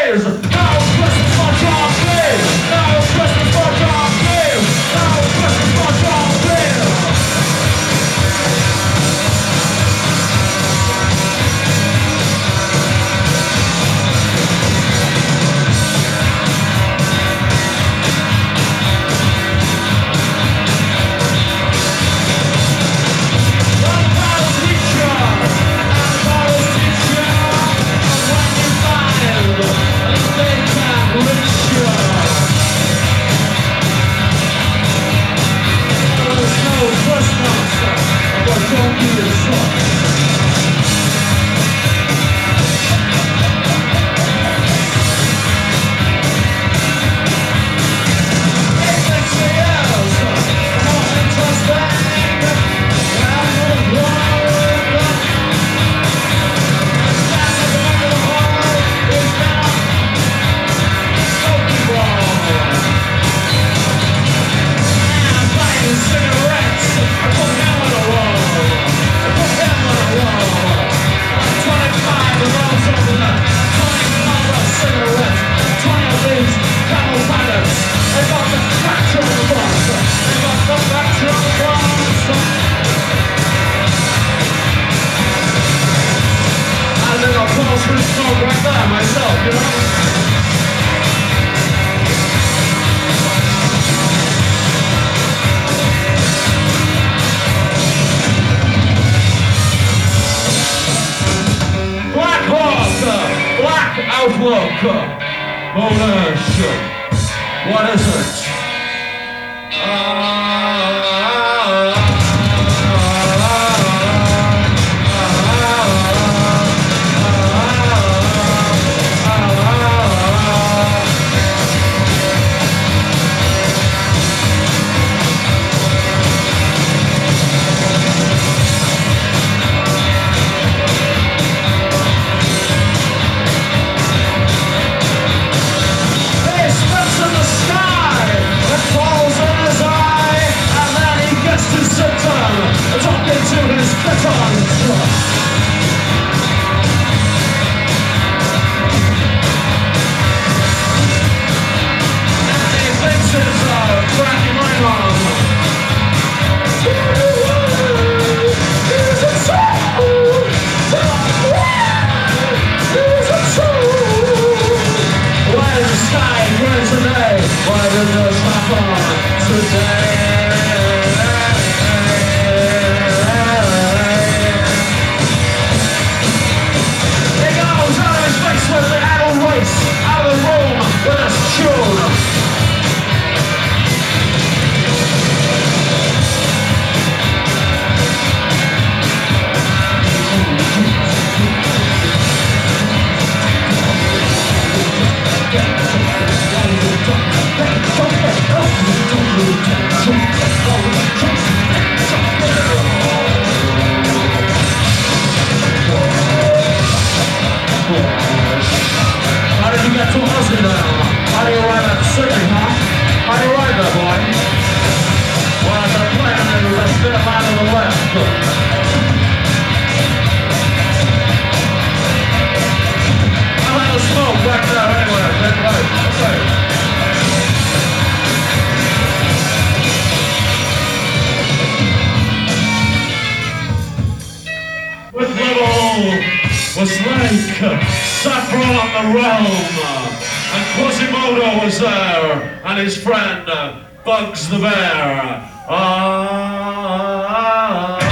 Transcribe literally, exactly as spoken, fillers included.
is. Now Christmas for John Bill. Now Christmas for John Bill. Now Christmas for John Bill. Outlook, bullish, what is it? Why did this happen today? He goes out of his face with the adult race, out of the room with his tune. How did you get to Aussie now? How do you ride that city, huh? How do you ride that, boy? Well, I've got a plan and let's get him out of the left. I'll have a smoke back there anyway. That's right. Okay. With little was like Saffron on the Realm, and Quasimodo was there, and his friend Bugs the Bear. Ah.